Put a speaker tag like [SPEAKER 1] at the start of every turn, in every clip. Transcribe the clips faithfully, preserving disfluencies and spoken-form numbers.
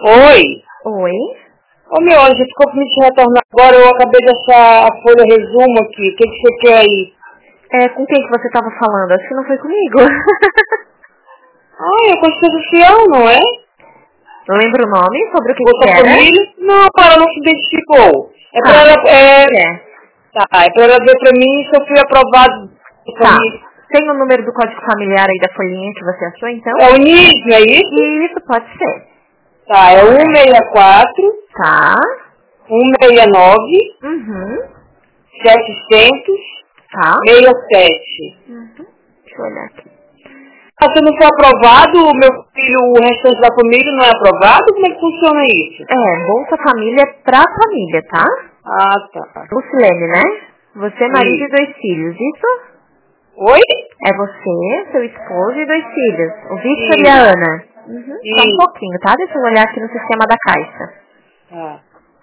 [SPEAKER 1] Oi.
[SPEAKER 2] Oi.
[SPEAKER 1] Ô meu anjo, ficou pra me te retornar agora, eu acabei de achar a folha resumo aqui. O que, que você quer aí?
[SPEAKER 2] É, com quem que você tava falando? Acho que não foi comigo.
[SPEAKER 1] Ah, é Constituição Social, não é?
[SPEAKER 2] Lembra o nome? Sobre o que
[SPEAKER 1] Bolsa
[SPEAKER 2] que era?
[SPEAKER 1] Família? Não, ela não se identificou. É
[SPEAKER 2] Tá.
[SPEAKER 1] pra ela... É...
[SPEAKER 2] É.
[SPEAKER 1] Tá, é pra ela ver pra mim se eu fui aprovado.
[SPEAKER 2] Tá. Tem o número do código familiar aí da folhinha que você achou, então?
[SPEAKER 1] É o NIS, é isso?
[SPEAKER 2] Isso, pode ser.
[SPEAKER 1] Tá, é um seis quatro,
[SPEAKER 2] Tá.
[SPEAKER 1] um seis nove,
[SPEAKER 2] Uhum.
[SPEAKER 1] setecentos,
[SPEAKER 2] Tá.
[SPEAKER 1] sessenta e sete.
[SPEAKER 2] Uhum. Deixa eu olhar aqui.
[SPEAKER 1] Ah, se não for aprovado, o meu filho, o restante da família não é aprovado? Como é que funciona isso?
[SPEAKER 2] É, Bolsa Família é pra família, tá?
[SPEAKER 1] Ah, tá.
[SPEAKER 2] Lucilene, né? Você, marido
[SPEAKER 1] Sim.
[SPEAKER 2] e dois filhos, isso?
[SPEAKER 1] Oi?
[SPEAKER 2] É você, seu esposo e dois filhos. O Victor e
[SPEAKER 1] Sim.
[SPEAKER 2] a Ana. Uhum. Só um
[SPEAKER 1] Sim.
[SPEAKER 2] pouquinho, tá? Deixa eu olhar aqui no sistema da Caixa.
[SPEAKER 1] Ah.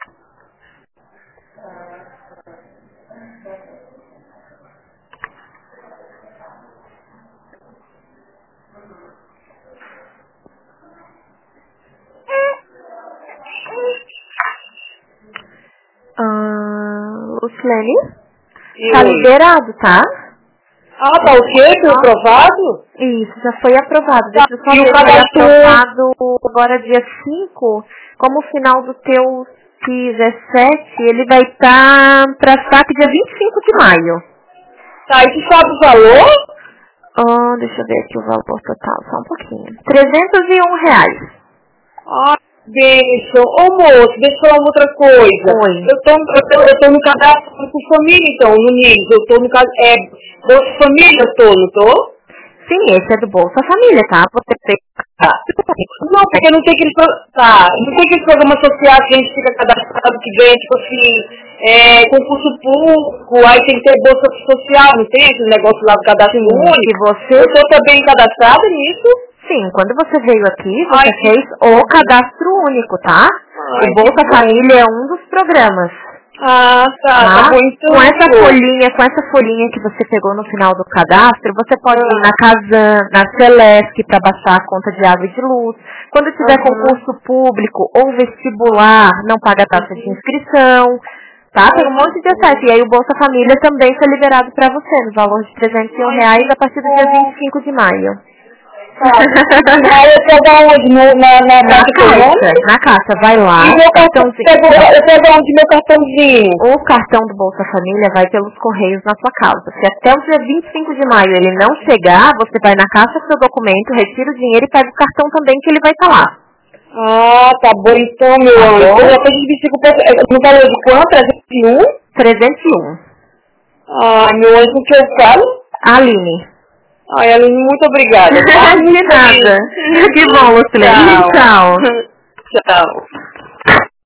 [SPEAKER 2] Ah, Lucilene,
[SPEAKER 1] E
[SPEAKER 2] tá
[SPEAKER 1] oi?
[SPEAKER 2] liberado, tá?
[SPEAKER 1] Ah, tá o quê? Foi aprovado?
[SPEAKER 2] Isso, já foi aprovado.
[SPEAKER 1] Tá.
[SPEAKER 2] Deixa eu só
[SPEAKER 1] E o
[SPEAKER 2] ver, foi
[SPEAKER 1] cadastro...
[SPEAKER 2] aprovado agora dia cinco. Como o final do teu P I S é sete, ele vai estar tá pra saque dia vinte e cinco de maio.
[SPEAKER 1] Tá, e tu sabe o valor?
[SPEAKER 2] Ah, deixa eu ver aqui o valor total, só um pouquinho. trezentos e um reais.
[SPEAKER 1] Ah, bênção. Ô moço, deixa eu falar uma outra coisa.
[SPEAKER 2] Oi.
[SPEAKER 1] Eu tô, eu tô, eu tô no cadastro com família, então, no NIS. Eu tô no cadastro... É, Bolsa Família eu tô, não tô?
[SPEAKER 2] Sim, esse é do Bolsa Família, tá? Você fez...
[SPEAKER 1] Tá. Não, porque não tem aquele... pro- Tá, não tem aquele programa social que a gente fica cadastrado, que ganha, tipo assim, é, concurso público, aí tem que ter bolsa social, não tem aquele negócio lá do cadastro
[SPEAKER 2] Sim,
[SPEAKER 1] único?
[SPEAKER 2] que você...
[SPEAKER 1] Eu tô também cadastrada nisso?
[SPEAKER 2] Sim, quando você veio aqui, você
[SPEAKER 1] Ai, que...
[SPEAKER 2] fez o cadastro único, tá?
[SPEAKER 1] Ai,
[SPEAKER 2] O
[SPEAKER 1] que
[SPEAKER 2] Bolsa
[SPEAKER 1] bom.
[SPEAKER 2] Família é um dos programas.
[SPEAKER 1] Ah, tá, tá
[SPEAKER 2] Tá?
[SPEAKER 1] bom, então.
[SPEAKER 2] Com essa
[SPEAKER 1] Pô.
[SPEAKER 2] folhinha, com essa folhinha que você pegou no final do cadastro, você pode ir
[SPEAKER 1] Ah,
[SPEAKER 2] na Casan, na Celesc para baixar a conta de água e de luz. Quando tiver
[SPEAKER 1] aham.
[SPEAKER 2] concurso público ou vestibular, não paga taxa de inscrição, tá? Tem um
[SPEAKER 1] Ai,
[SPEAKER 2] monte
[SPEAKER 1] que
[SPEAKER 2] de
[SPEAKER 1] bom.
[SPEAKER 2] acesso. E aí o Bolsa Família também foi liberado para você, no valor de trezentos e um
[SPEAKER 1] Ai,
[SPEAKER 2] reais
[SPEAKER 1] que
[SPEAKER 2] a partir do dia vinte
[SPEAKER 1] bom.
[SPEAKER 2] e cinco de maio.
[SPEAKER 1] Tá, aí eu pego onde? No, na, na
[SPEAKER 2] Na
[SPEAKER 1] caixa
[SPEAKER 2] caixa,
[SPEAKER 1] econômica?
[SPEAKER 2] na caixa, vai lá,
[SPEAKER 1] E meu cartão,
[SPEAKER 2] cartãozinho.
[SPEAKER 1] pego, eu pego onde meu cartãozinho?
[SPEAKER 2] O cartão do Bolsa Família vai pelos correios na sua casa. Se até o dia vinte e cinco de maio ele não chegar, você vai na caixa do seu documento, retira o dinheiro e pega o cartão também que ele vai estar lá.
[SPEAKER 1] Ah, tá bom então, meu
[SPEAKER 2] Tá
[SPEAKER 1] anjo.
[SPEAKER 2] bom?
[SPEAKER 1] Eu já tô de vinte e cinco por cento. No valor de quanto? trezentos e um?
[SPEAKER 2] trezentos e um.
[SPEAKER 1] Ah, meu anjo, o que eu falo?
[SPEAKER 2] Aline.
[SPEAKER 1] Ai, Aline, muito obrigada, tá?
[SPEAKER 2] De
[SPEAKER 1] Muito
[SPEAKER 2] nada.
[SPEAKER 1] feliz.
[SPEAKER 2] Que bom, Lucilene.
[SPEAKER 1] Tchau.
[SPEAKER 2] Tchau.
[SPEAKER 1] Tchau.